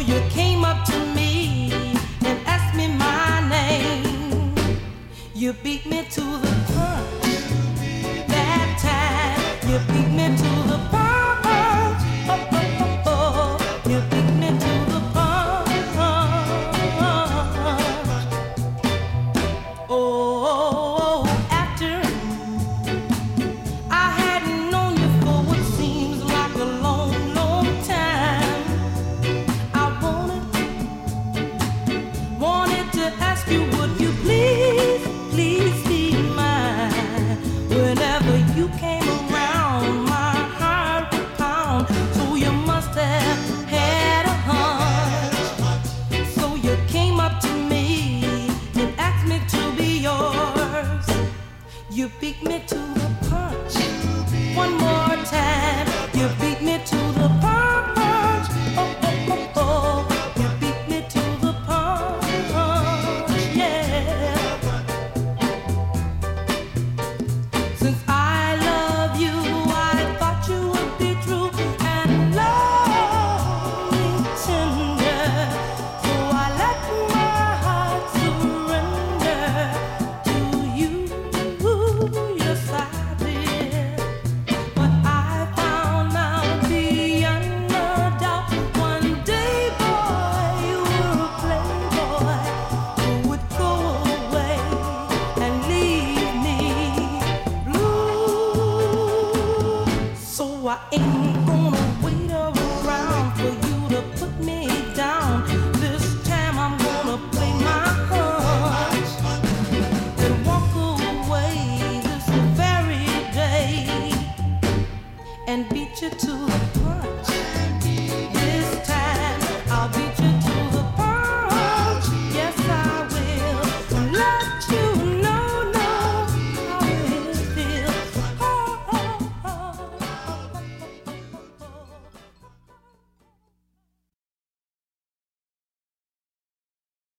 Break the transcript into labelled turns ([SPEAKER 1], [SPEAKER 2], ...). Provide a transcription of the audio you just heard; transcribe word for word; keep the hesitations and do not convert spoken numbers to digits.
[SPEAKER 1] you came up to me and asked me my name. You beat me to the punch that time. You beat me to the punch. Oh, oh, oh, oh. You beat me to the punch. Oh, oh, oh. After I hadn't known you for what seems like a long, long time, I wanted, wanted to ask you, would you please, please be mine? Whenever you came around, my heart would pound. So you must have had a hunch. So you came up to me and asked me to be yours. You beat me to the punch. One more time. You beat me to the punch. Oh, oh, oh, oh. You beat me to the punch. Yeah. Since I love you, I thought you would be true and love me tender. So I let my heart surrender to you. Yes, I did. But I found out beyond a doubt one day, boy, you were a playboy who would go away and leave me blue. So I ain't gonna wait around for you to put me down. This time I'm gonna play my hunch and walk away this very day and beat you to the punch.